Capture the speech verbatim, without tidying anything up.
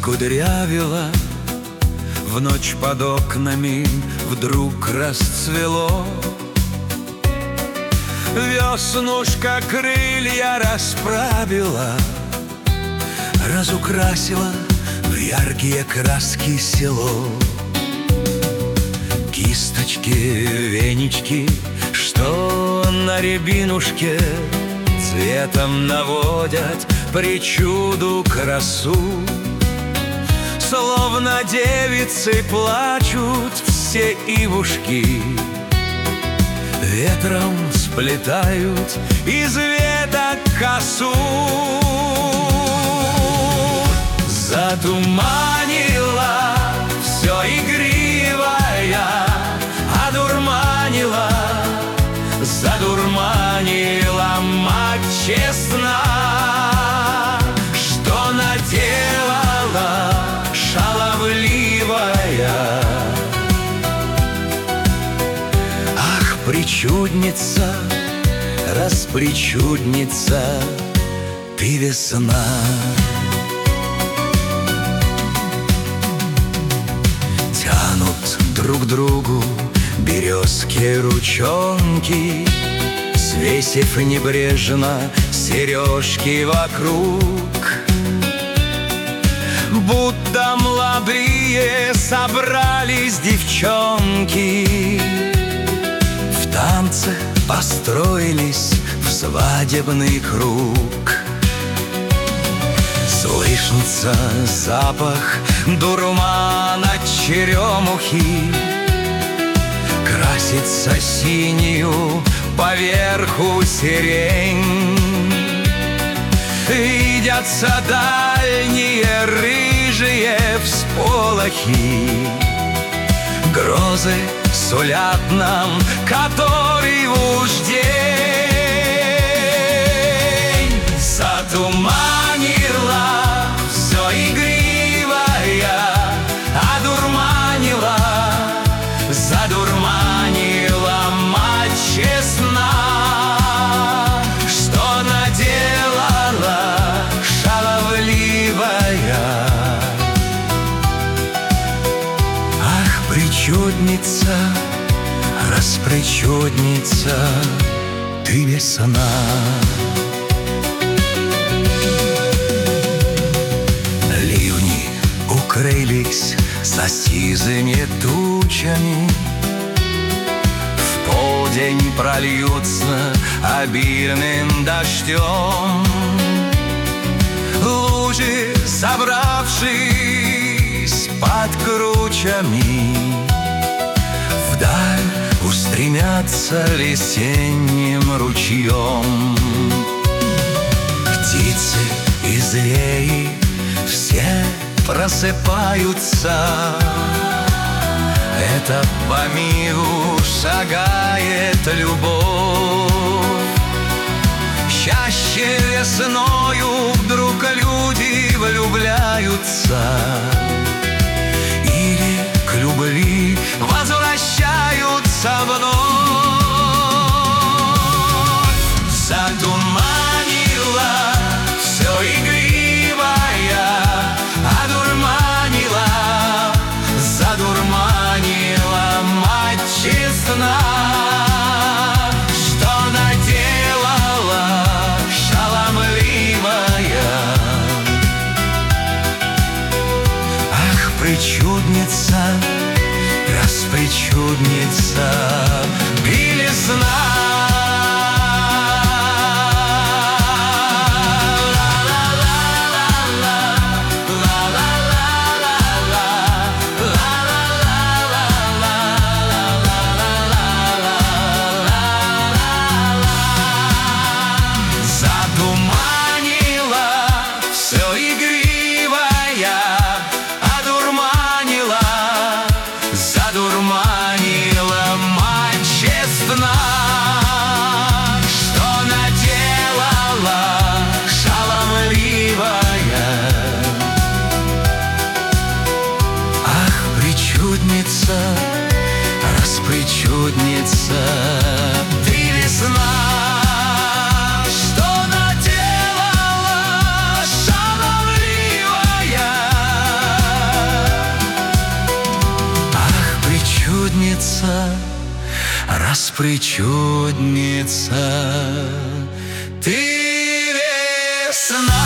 раскудрявила. В ночь под окнами вдруг расцвело. Веснушка крылья расправила, разукрасила в яркие краски село. Кисточки, венички, что на рябинушке, цветом наводят причуду красу. Словно девицы плачут все ивушки, ветром сплетают из веток косу. Затуманила все игривая, одурманила, задурманила мать честна. Что наделала шаловливая? Ах, причудница, распричудница, ты весна. Тянут друг к другу березки ручонки, свесив небрежно сережки вокруг. Будто молодые собрались девчонки, в танце построились в свадебный круг. Слышится запах дурмана черемухи, красится синюю поверху сирень. Видятся дальние рыжие всполохи, грозы сулят нам который уж день. Затуманила все игривая, одурманила, задурманила мать честна. Что наделала шаловливая? Ах, причудница, распричудница, ты весна. Ливни укрылись за сизыми тучами, в полдень прольются обильным дождем. Лужи, собравшись под кручами, вдаль устремятся весенним ручьем. Птицы и звери все просыпаются, это по миру шагает любовь. Чаще весною вдруг люди влюбляются, или к любви возвращаются вновь. Затуманила все игривая, одурманила, задурманила мать честна. Что наделала шаловливая? Ах, причудница, распричудница, белизна. Затуманила все игривая, одурманила, задурманила причудница. Ты весна.